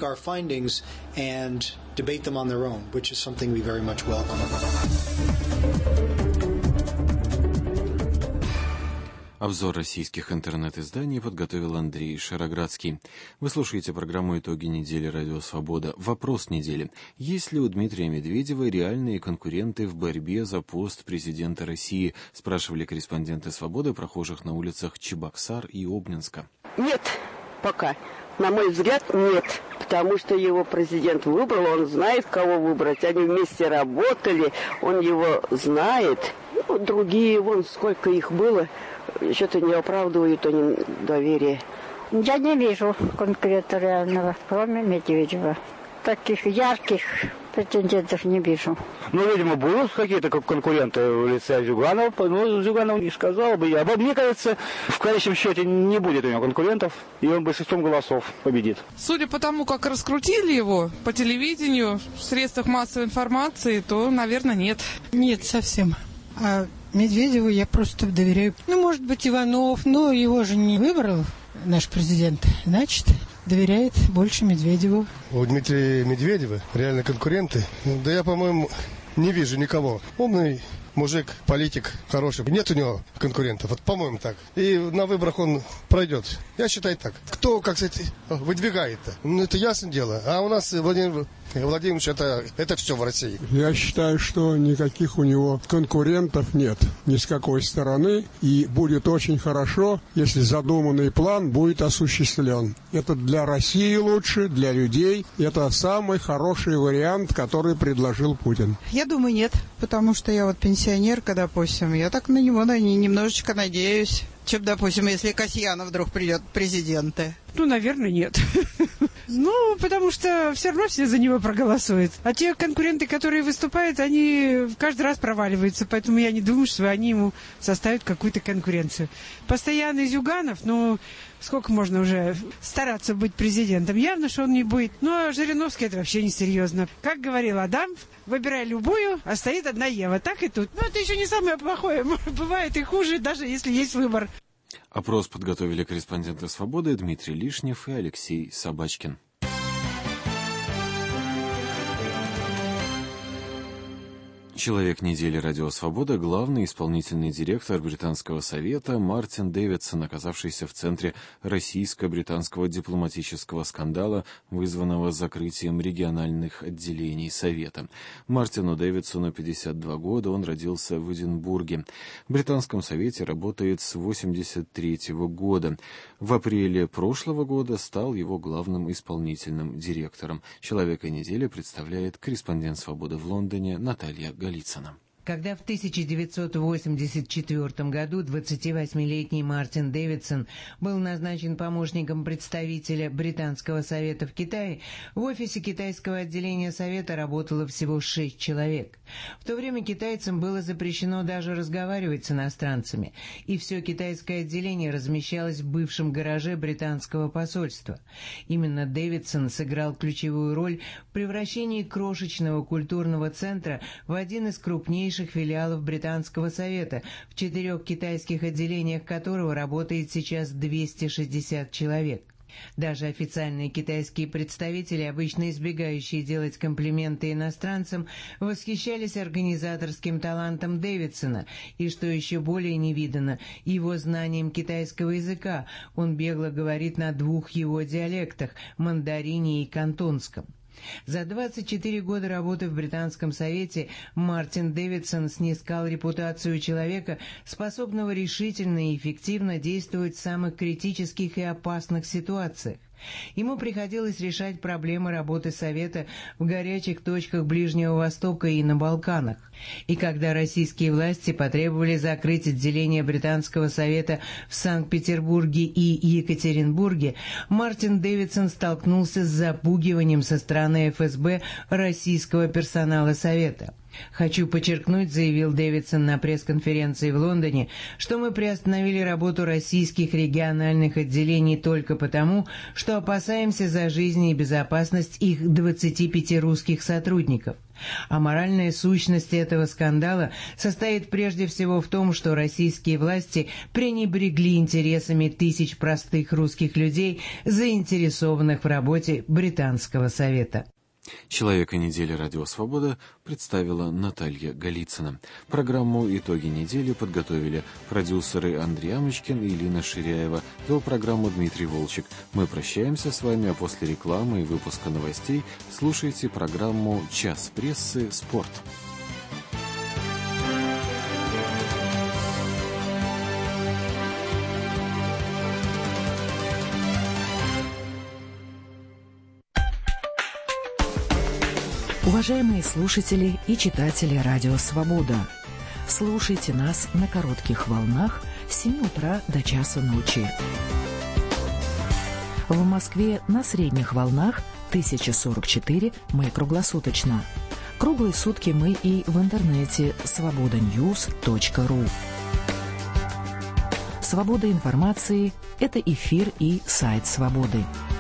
Обзор российских интернет-изданий подготовил Андрей Шароградский. Вы слушаете программу «Итоги недели. Радио Свобода». Вопрос недели. Есть ли у Дмитрия Медведева реальные конкуренты в борьбе за пост президента России? Спрашивали корреспонденты «Свободы» прохожих на улицах Чебоксар и Обнинска. Нет, пока. На мой взгляд, нет. Потому что его президент выбрал, он знает, кого выбрать. Они вместе работали, он его знает. Ну, другие, вон сколько их было, что-то не оправдывают они доверие. Я не вижу конкретно реального, кроме Медведева. Таких ярких претендентов не вижу. Ну, видимо, будут какие-то конкуренты в лице Зюганова. Ну, Зюганов не сказал бы я. Мне кажется, в конечном счете не будет у него конкурентов, и он большинством голосов победит. Судя по тому, как раскрутили его по телевидению, в средствах массовой информации, то, наверное, нет. Нет, совсем. А Медведеву я просто доверяю. Ну, может быть, Иванов, но его же не выбрал наш президент. Значит, доверяет больше Медведеву. У Дмитрия Медведева реально конкуренты? Да я, по-моему, не вижу никого. Умный мужик, политик хороший. Нет у него конкурентов, вот, по-моему, так. И на выборах он пройдет. Я считаю так. Кто, как сказать, выдвигает-то? Ну, это ясное дело. А у нас Владимир Владимирович, это все в России. Я считаю, что никаких у него конкурентов нет ни с какой стороны. И будет очень хорошо, если задуманный план будет осуществлен. Это для России лучше, для людей. Это самый хороший вариант, который предложил Путин. Я думаю, нет. Потому что я вот пенсионерка, допустим. Я так на него немножечко надеюсь. Чем, допустим, если Касьянов вдруг придет президента. Ну, наверное, нет. Ну, потому что все равно все за него проголосуют. А те конкуренты, которые выступают, они каждый раз проваливаются. Поэтому я не думаю, что они ему составят какую-то конкуренцию. Постоянный Зюганов, ну, сколько можно уже стараться быть президентом? Явно, что он не будет. Ну, а Жириновский это вообще несерьезно. Как говорил Адам, выбирай любую, а стоит одна Ева. Так и тут. Ну, это еще не самое плохое. Бывает и хуже, даже если есть выбор. Опрос подготовили корреспонденты «Свободы» Дмитрий Лишнев и Алексей Собачкин. Человек недели «Радио Свобода» — главный исполнительный директор Британского совета Мартин Дэвидсон, оказавшийся в центре российско-британского дипломатического скандала, вызванного закрытием региональных отделений совета. Мартину Дэвидсону 52 года, он родился в Эдинбурге. В Британском совете работает с 1983 года. В апреле прошлого года стал его главным исполнительным директором. Человека недели представляет корреспондент «Свободы» в Лондоне Наталья Голицына. Когда в 1984 году 28-летний Мартин Дэвидсон был назначен помощником представителя Британского совета в Китае, в офисе китайского отделения совета работало всего 6 человек. В то время китайцам было запрещено даже разговаривать с иностранцами, и все китайское отделение размещалось в бывшем гараже британского посольства. Именно Дэвидсон сыграл ключевую роль в превращении крошечного культурного центра в один из крупнейших филиалов Британского совета, в 4 китайских отделениях которого работает сейчас 260 человек. Даже официальные китайские представители, обычно избегающие делать комплименты иностранцам, восхищались организаторским талантом Дэвидсона и, что еще более невиданно, его знанием китайского языка. Он бегло говорит на 2 его диалектах – мандарине и кантонском. За 24 года работы в Британском совете Мартин Дэвидсон снискал репутацию человека, способного решительно и эффективно действовать в самых критических и опасных ситуациях. Ему приходилось решать проблемы работы Совета в горячих точках Ближнего Востока и на Балканах. И когда российские власти потребовали закрыть отделение Британского Совета в Санкт-Петербурге и Екатеринбурге, Мартин Дэвидсон столкнулся с запугиванием со стороны ФСБ российского персонала Совета. «Хочу подчеркнуть», — заявил Дэвидсон на пресс-конференции в Лондоне, «что мы приостановили работу российских региональных отделений только потому, что опасаемся за жизнь и безопасность их 25 русских сотрудников. А моральная сущность этого скандала состоит прежде всего в том, что российские власти пренебрегли интересами тысяч простых русских людей, заинтересованных в работе Британского совета». Человека недели «Радио Свобода» представила Наталья Голицына. Программу «Итоги недели» подготовили продюсеры Андрей Амочкин и Ирина Ширяева. Вел программу Дмитрий Волчек. Мы прощаемся с вами, а после рекламы и выпуска новостей слушайте программу «Час прессы. Спорт». Уважаемые слушатели и читатели «Радио Свобода», слушайте нас на коротких волнах с 7 утра до часу ночи. В Москве на средних волнах 1044 мы круглосуточно. Круглые сутки мы и в интернете svobodanews.ru. Свобода информации – это эфир и сайт «Свободы».